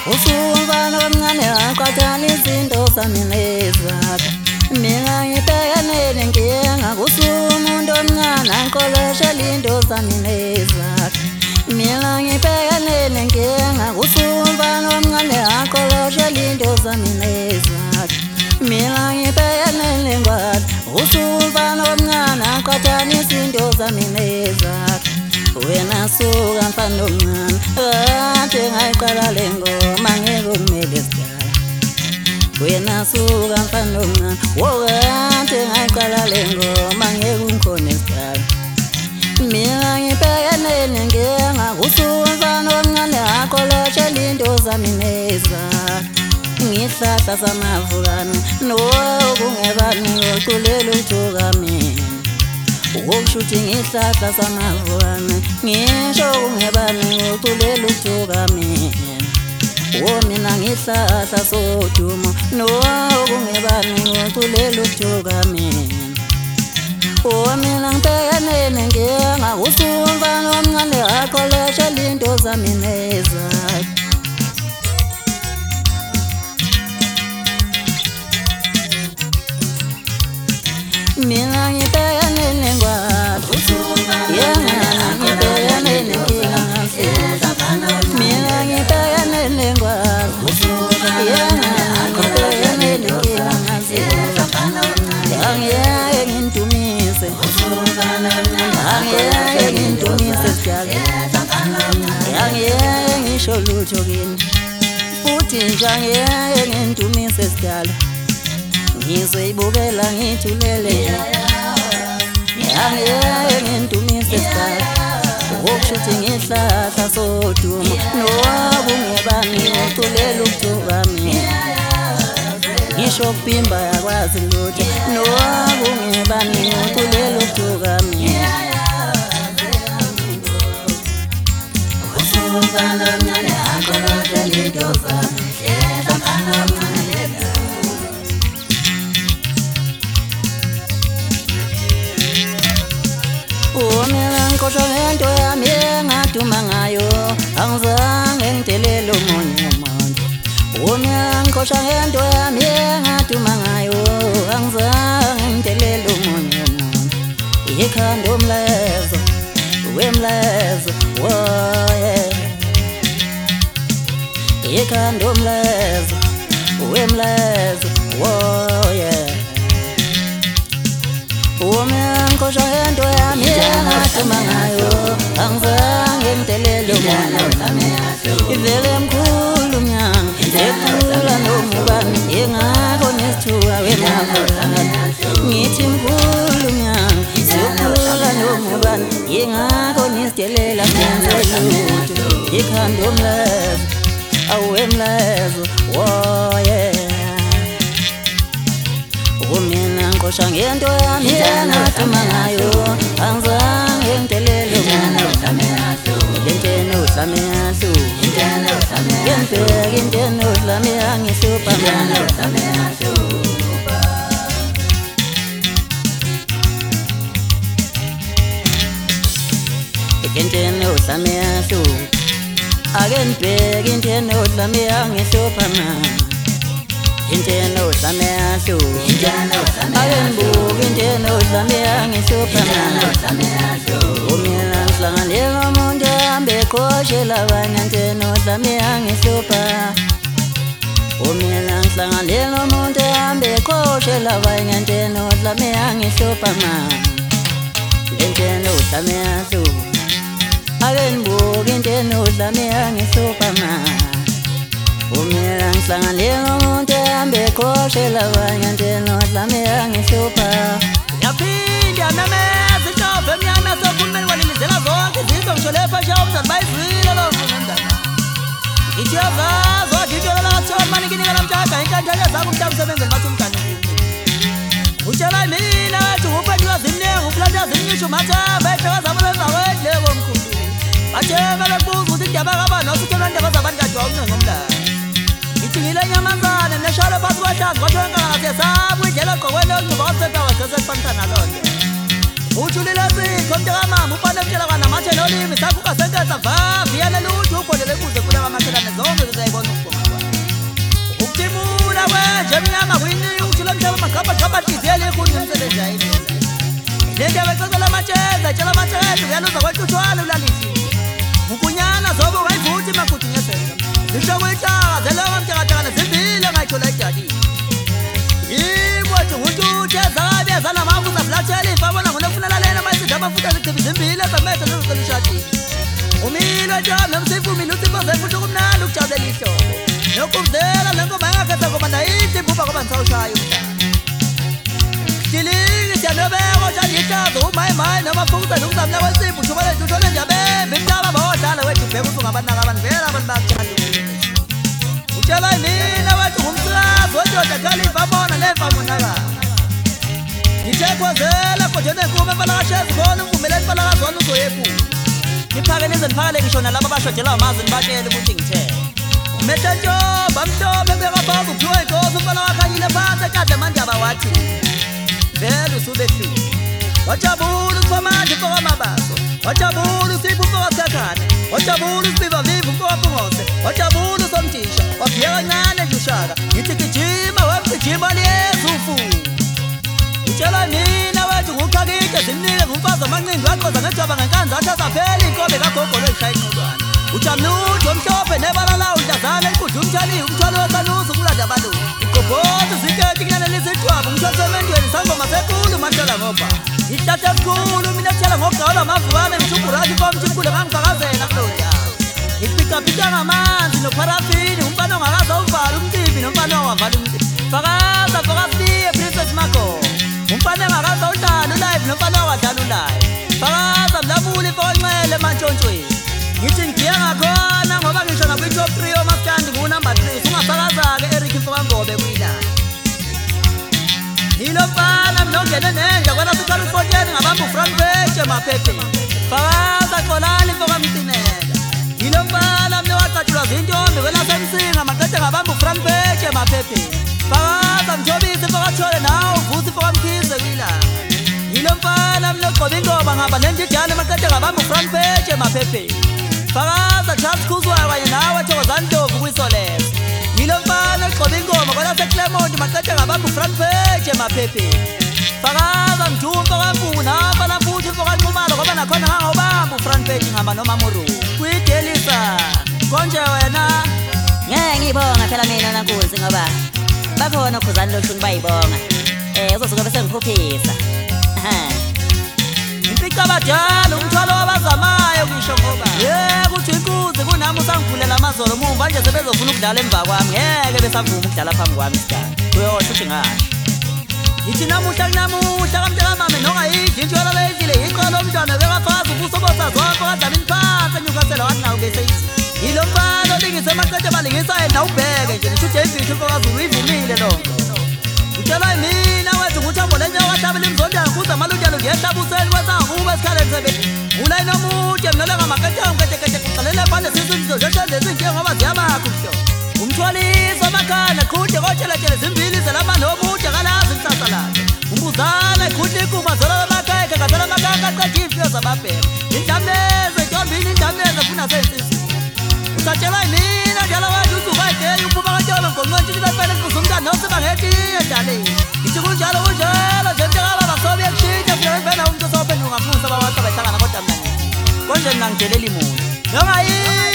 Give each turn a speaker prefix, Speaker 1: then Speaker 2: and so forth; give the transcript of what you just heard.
Speaker 1: Usumfana omncane aqathana izinto zami nezakhe. Mina ngibhekane nenkinga kusumuntu omncane angiqoleshela into zami nezakhe. Mina ngibhekane nenkinga kusumfana omncane angiqoleshela into zami nezakhe. Mina ngibhekane nengwala usumfana omncane aqathana izinto zami nezakhe. Wena suka mfana omncane kade ngayiqala le ngoma ngikumele sidala. Wena suka mfana omncane kade ngayiqala le ngoma ngikumkhona sidala. Mina ngibhekane nenkinga usumfana omncane aqoleshela into zami nezakhe. Ngihlahla samavukane nokungebani ngoculela uthuka mina. Ukushuthi ngihlahla samavukane ngisho kungebani ngoculela uthuka mina. Mina ngihlahla sodumo nokungebani ngoculela uthuka mina. Mina ngibhekane nenkinga usumfana omncane aqoleshela into zami nezakhe. Mina ngibhekane nengwala ngibhekane nenkinga mina ngibhekane nengwala ngibhekane nenkinga angiyeke ngindumise angiyeke ngindumise siyake angiyeke ngisho lutho kini futhi nje angiyeke ngindumise sidala. Ngizoyibukela ngithulele angiyeke ngindumise sidala. Ukushuthi ngihlahla sodumo nokungebani ngoculela ukuthuka mina. Ngisho ukubhimba yakwazi lutho nokungebani ngoculela ukuthuka mina. Usumfana omncane aqoleshela into zami mina ngikhohlwa ngento yami engaduma ngayo angizange ngidelele omunye umuntu. Mina ngikhohlwa ngento yami engaduma ngayo angizange ngidelele omunye umuntu. Ikhanda umlezo wemlezo woye ikhanda umlezo wemlezo woye. Mina ngikhohlwa ngento yami engaduma ngayo angizange ngidelele omunye. Ivele mkhulu umnyanga ekhula nomubani yengakho nesithuka wemavukane. Ngithi mkhulu umnyanga ekhula nomubani yengakho nisidelela senzela lutho. Ikhanda umlezo awemlezo woye. Mina ngikhohlwa ngento yami engaduma ngayo angizange ngidelele omunye. Intene uhlame yahlu ngembheka intene uhlame yangihlupha mina. Intene uhlame yahlu ake ngibheke intene uhlame yangihlupha mina. Intene uhlame yahlu ake ngibuke intene uhlame yangihlupha mina. Mina ngihlangane nomuntu ehambe ekhoshela abanye intene uhlame yangihlupha. Mina ngihlangane nomuntu ehambe ekhoshela abanye intene uhlame yangihlupha mina. Intene uhlame yahlu ake ngibuke intene uhlame yangihlupha mina. Mina ngihlangane nomuntu ehambe ekhoshela abanye intene uhlame yangihlupha.
Speaker 2: Yaphinda nameza inhlobo emnyama sokhulumeni walimizela zonke izinto ngisho lephasha umzali bayizwile lo mfundana. Ithi yazazo ngitshela lathi manje nginika namhlanje inhlanhla zakho umhlaba usebenzele bathi umntana. Utshela mina wathi uphenduka zimnengi ukulanda zimisho mathamba ehleka zabenza wedleko omkhulu. Bathemba lokubuza ukuthi indaba ngaba nosithola indaba zabantu kade wawunengomlando. Ngile nyamazana neshalo phansi kwahlanzi kwathonga ngathi sabu indlela ogqokweni okuba wasepa wasesefanta nalonto. ujulile sikho mntakamama ufane mtshela kana mathele olimi sakhuka senkesa vaviyana lutho ukhonele kuze kule kamakhelane zonke zizayibona ukubona ukutimula kwenje mnyama kwini uthule mhlaba magabagaba dizele khuni umsebenzi ayini lento yabecazela amatsheza tshela amatsheza uyaluza kwetuthwana ulalisi ukunyana zobe wayivuthi maguthi ngesela zisho kwihlaka zeloko mtshakatakana zimbile ngayithola ejadini ibothi ngututhe zabe zanamavuza flathela ifabona ngonofunela lena mayizindaba futhi azichibi zimbile zametha nezicela ishadini umilo njalo nomsifumile uthimboze futhi kumnandi ukujabulela ihlobo nokuvela lenkoba engakhetha ngoba nayithi ibhubha ngoba nisawushayo umntana Kilingi siyanobeko njani ihlazo umayimayi namafukuza nokuzamla kwesipho uthumele nje uthole njabembe imntaba bawodlala wethu ubheka uthi ungabanaka abantu vele abantu bakuthanda utshela mina wethu ngumsikazi wendoda khalifa abona nemfamonakala ngithekhozela kodwa nenkume empalakashezi khona umvumeleni empalakazona uzoyephula ngiphake nize niphakele ngisho nalabo abashodela amazi nibatshele ukuthi ngithele umethentshoba mhlophe bekababa uphiwe inkosi umfana wakhanyile phansi ekadle mandaba wathi vele usubehlule wajabula usifamanje mfoka mabaso wajabula usipho mfoka sekhane wajabula usibiva vivu mfoka pungose wajabula usomthisha wafika kancane nje ushaka ngithi gijima wemgijima liyezufu utshela mina wethu ngukhakike zimnike ngumfazi amanqindi waqoza ngejwaba ngenkanza athi azaphela inkobe kagogo lweyishaya inqolwane ujamlutho omhlophe nebala lawo ntazana enkudla umthaliwe umthwalo wesanusi ukulanda abalungu igobhozi ziketi kunyanelisa ijwabu ngithwase emendweni sangoma sekulu mashela ngoba ihlahla esikhulu mina ethela ngogawula amavukane ngishubhurati komthimkhulu ngangifakazela kulowo ndawo ngipikapika ngamanzi nopharafini umfana ongakaze uvala umcimbi nomfana ongavala umcimbi fakaza fokasiye princess mago umfana engakaze udlala ulive nomfana ongadlala ulive fakaza mlamuli fonxele emantshontshweni ngithi ngiya ngakhona ngoba ngisho nakwi-top 3 yomaskandi ngunumber 3 ungafakaza-ke Eric Mfokangobe kuyilana yilo mfana mnongene nenja kwena sikhali usifotsheni ngabamba ufront page emaphepheni fakaza xolani mfokamcinela yilo mfana mne waqatshulwa zintombi kwelasemsinga maqede ngabamba ufront page emaphepheni fakaza mthobisi mfokathole nawe uvusa mfokamkhize kuyilana yilo mfana mne ogqoba ingoba ngihamba nenjidane maqede ngabamba ufront page emaphepheni fakaza Charles Khuzwayo kanye nawe Thokozani Ndlovu kwisoleso yilo mfana ogqoba ingoma kwelaseClermont maqede ngabamba ufront page emaphepheni fakaza mthumfo kampungu nafana futhi mfokanqumalo ngoba nakhona ngangawubamba ufront page ngihamba nomamuru kwidelisa konje wena
Speaker 1: ngeke ngiyibonga phela mina naNkunzi ngoba bakhona ukhuzani loshuni bayibonga uzosuke bese ngiphuphisa
Speaker 2: abadala umthwalo wabazamayo ngisho ngoba kuthi inkunzi kunami usangivulela amazolo umumva nje sebezofuna ukudlala emva kwami ngeke besavuma ukudlala phambi kwami isikhathi uyosho uthi ngasho ngithi namuhla kunamuhla kamntakamame nongayidli intshwala beyidlile yiqolo umntwana bekafazi ubuso bosazwapho kadlamini phansi enyukasela wathi nawo beseyisi yilo mfana olingise emaqede balingisa yena ubheke nje ngisho uJames Mfokazulu uyivumile lonto utshela mina wethu nguthambo lenyawo kahlabela imzondana kuze amalunjalo ngehlabuseleni kwesangubo esikhaleni sebethi ulayini omude mnole ngamakethe kuqalele phane sizinto zeshendezi nje ngoba ziyabakho mhlo umthwaliso amakhana qhude kotsheletshele zimbili zelamani omude kalazi ikusasa lakhe umbuzana iqhude ikuba zola amakhekhe ngazela amakaka aqeda iy'mfiyo zababheka indameze ntombini indameze funa sensisi usatshela mina njalo wethu usubayideli uphuma kantsholo ngqongqontshi libefele kuze umntana nosibangetiye edaleni ngithi kunjalo nje mntakababa sobe ekushitsha funa vena umuntu osawuphenduka ngafunisa bawaqa behlangana kodwa mnani konje mina ngidelela imuntu nongayi